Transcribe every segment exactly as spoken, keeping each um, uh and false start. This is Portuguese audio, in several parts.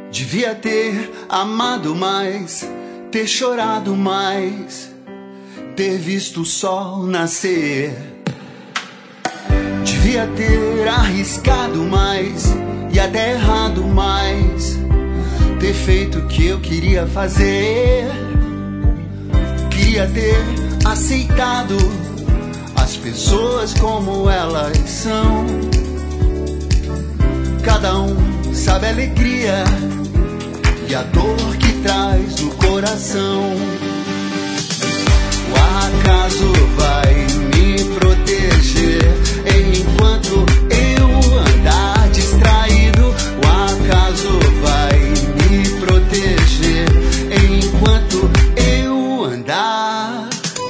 Devia ter amado mais, ter chorado mais, ter visto o sol nascer. Devia ter arriscado mais e até errado mais, ter feito o que eu queria fazer. Queria ter aceitado as pessoas como elas são. Cada um sabe a alegria e a dor que traz no coração. O acaso vai me proteger enquanto eu andar distraído. O acaso vai me proteger enquanto eu andar.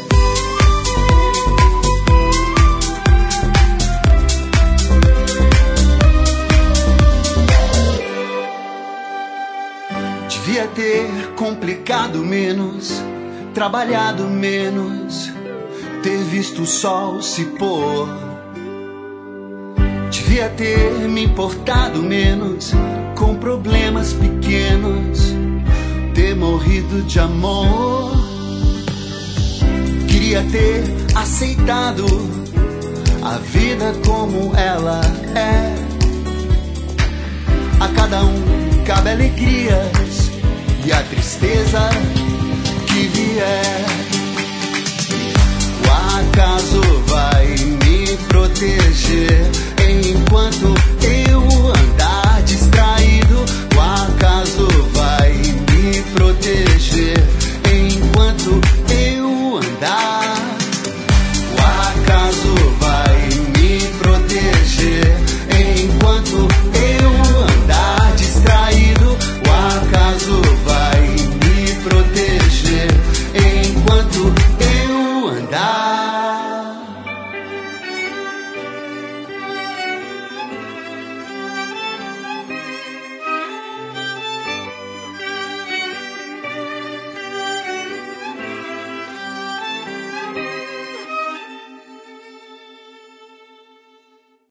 Devia ter complicado menos, trabalhado menos, ter visto o sol se pôr. Devia ter me importado menos com problemas pequenos, ter morrido de amor. Queria ter aceitado a vida como ela é. A cada um cabe alegrias e a tristeza que vier. O acaso vai me proteger